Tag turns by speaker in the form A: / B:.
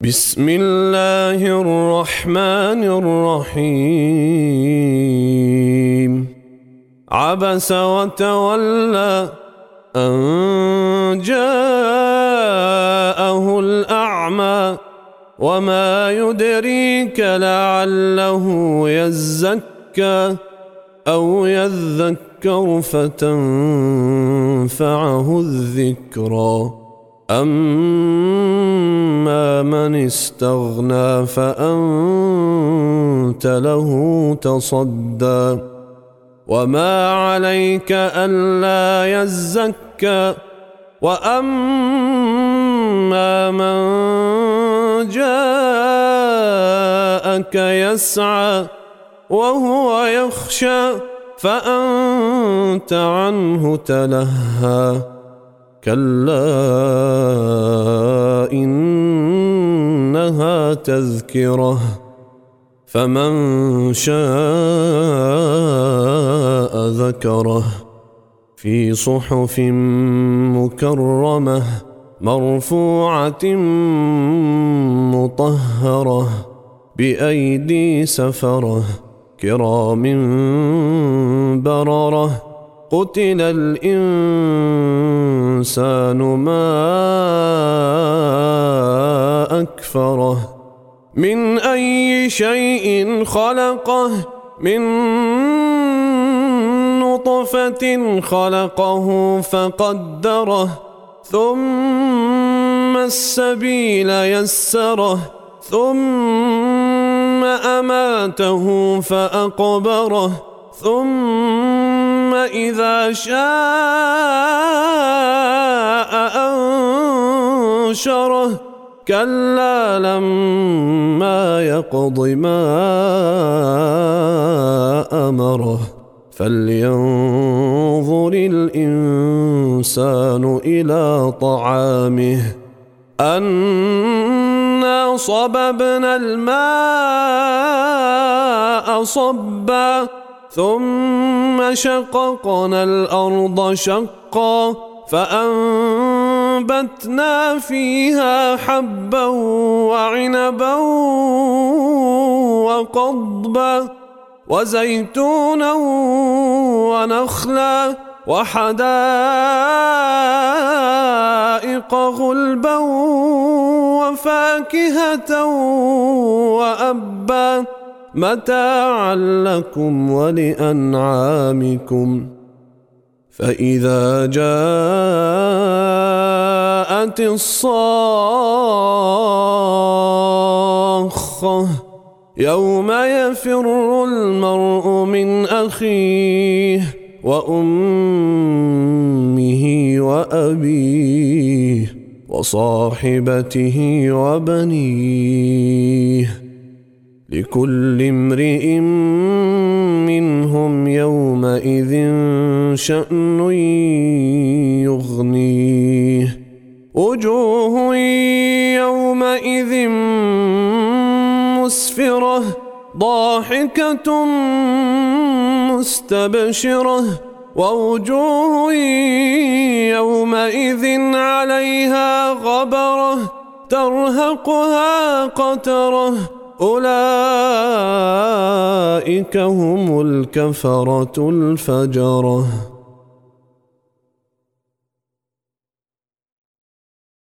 A: بسم الله الرحمن الرحيم عبس وتولى أن جاءه الأعمى وما يدريك لعله يزكى أو يذكر فتنفعه الذكرى أما من استغنى فأنت له تصدى وما عليك ألا يزكى وأما من جاءك يسعى وهو يخشى فأنت عنه تلهى كلا إنها تذكرة فمن شاء ذكره في صحف مكرمة مرفوعة مطهرة بأيدي سفرة كرام بررة قتل الإنسان ما أكفره من أي شيء خلقه من نطفة خلقه فقدره ثم السبيل يسره ثم أماته فأقبره ثم إذا شاء أنشره كلا لما يقض ما أمره فلينظر الإنسان إلى طعامه أنا صببنا الماء صبا ثم شققنا الأرض شقا فأنبتنا فيها حبا وعنبا وقضبا وزيتونا ونخلا وحدائق غلبا وفاكهة وأبا متاعا لكم ولأنعامكم فإذا جاءت الصاخة يوم يفر المرء من أخيه وأمه وأبيه وصاحبته وبنيه لكل امرئ منهم يومئذ شأن يغنيه وجوه يومئذ مسفرة ضاحكة مستبشرة ووجوه يومئذ عليها غبرة ترهقها قترة أولئك هم الكفرة الفجرة.